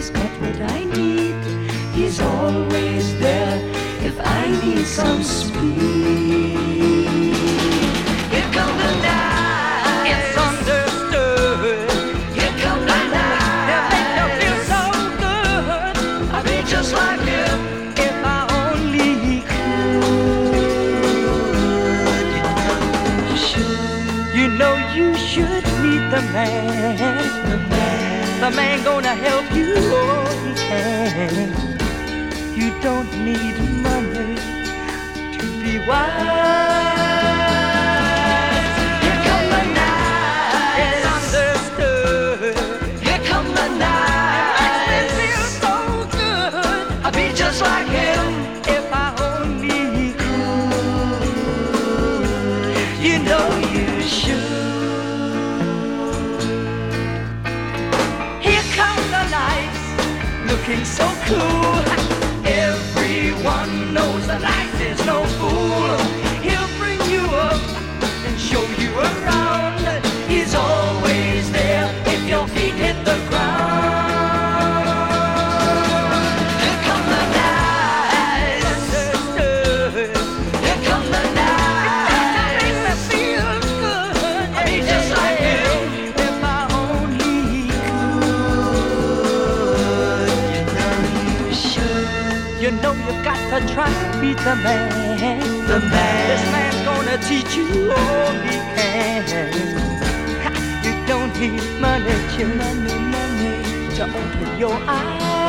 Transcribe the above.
he's got what I need. He's always there if I need some speed. Here come the night. It's understood. Here come the night. They make you feel so good. I'd be just like him if I only could. You know you should meet the man. The man gonna help you all he can. You don't need money to be wise. Here come the night. It's understood. Here come the night. It feels so good. I'd be just like him if I only could. You know you should. Looking so cool. Everyone knows the light is no fool. He'll bring you up and show you around. He's always there if your feet hit the ground. Here come the night. Here come the night. It makes me feel good. I'll be just like him if I only could. You know you got to try to beat the man. The man. This man's gonna teach you all he can. You don't need money to open your eyes.